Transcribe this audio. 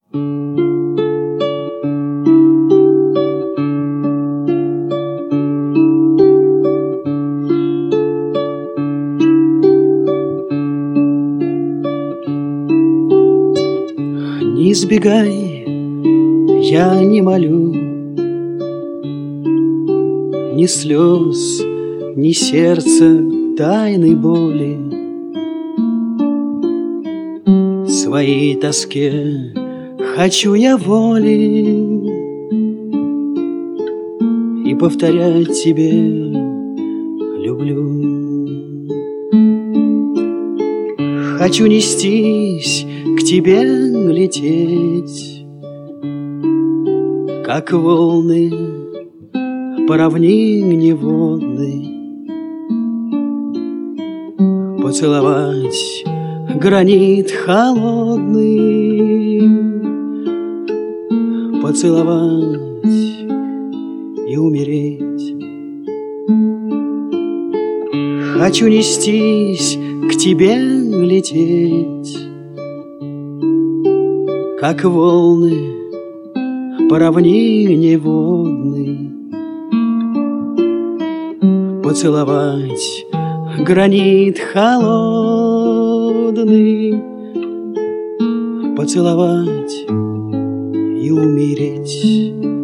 Не избегай, я не молю, ни слез, ни сердца тайной боли. Своей тоске хочу я воли и повторять тебе люблю. Хочу нестись, к тебе лететь, как волны по равнине водной, поцеловать гранит холодный, поцеловать и умереть. Хочу нестись, к тебе лететь, как волны по равнине водной, поцеловать гранит холодный, поцеловать и умереть.